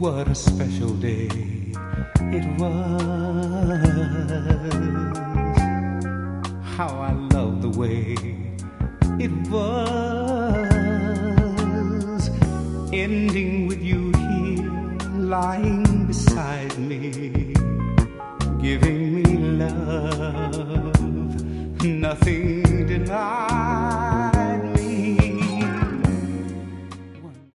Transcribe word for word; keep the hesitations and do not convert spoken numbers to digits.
What a special day it was. How I love the way it was. Ending with you here, lying beside me, giving me love, nothing denied.